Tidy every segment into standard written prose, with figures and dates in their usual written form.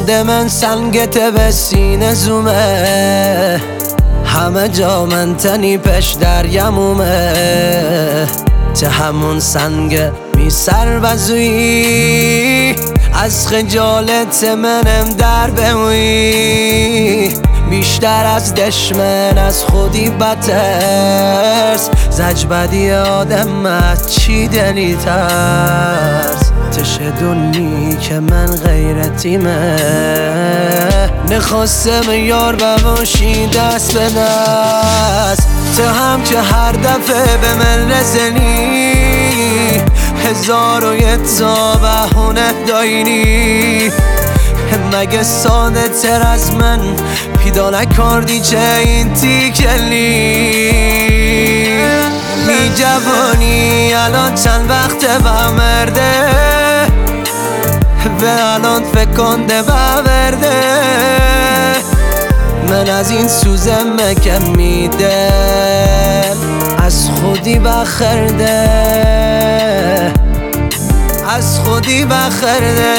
برده من سنگت به سینه زومه، همه جا من تنی پش در یمومه. ته همون سنگ می سر بزوی، از خجالت منم در بموی. بیشتر از دشمن از خودی بترس، زج بدی آدمت چی دلی ترس. تش دونی که من غیرتیمه، نخواستم یار بباشی دست به دست. تو هم که هر دفعه به من رسنی، 1001 تا بهونه داینی. مگه ساده تر از من پیدا نکردی چه این تیکلی؟ می جوانی الان چند وقت بمرده، به الان فکر کنده بورده. من از این سوزم که میده، از خودی بخرده، از خودی بخرده.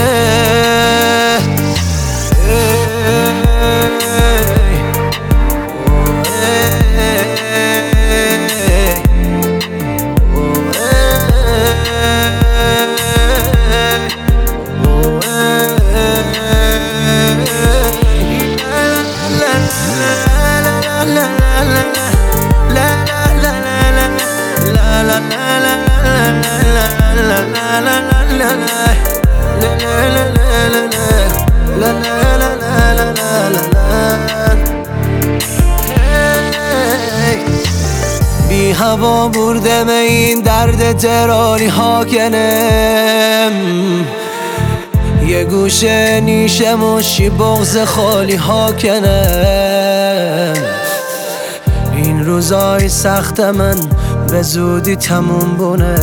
بی هوا بردم این درد ترانی ها کنم، یه گوشه نیشه مشی بغض خالی ها کنم. این روزای سخت من به زودی تموم بونه،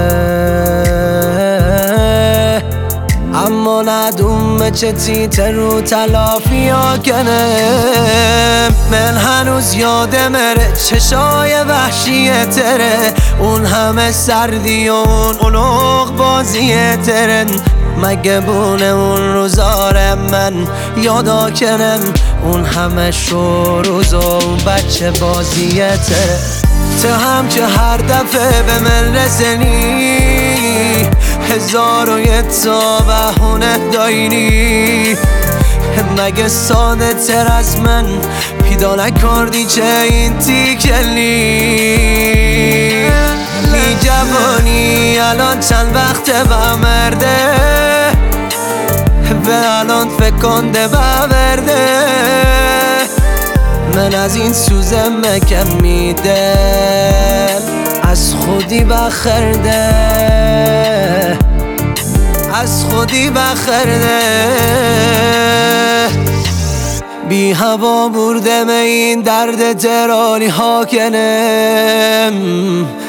اما ندوم چه تیتر رو تلافی ها کنم. من هنوز یادم ره چشای وحشی تره، اون همه سردی و اون اونوق بازی ترن. مگه بونه اون روزار من یادا کنم، اون همه شوروز و اون بچه بازی تره. تو هم که هر دفعه به من رسنی، 1001 تا بهونه داینی. مگه ساده تر از من پیدا نکردی چه این تیکلی؟ می جوانی الان چند وقت بمرده، به الان فکر کنده بورده. من از این سوزم که میده، از خودی بخرده، از خودی بخرده. بی هوا بردم این درد ترانی ها کنم،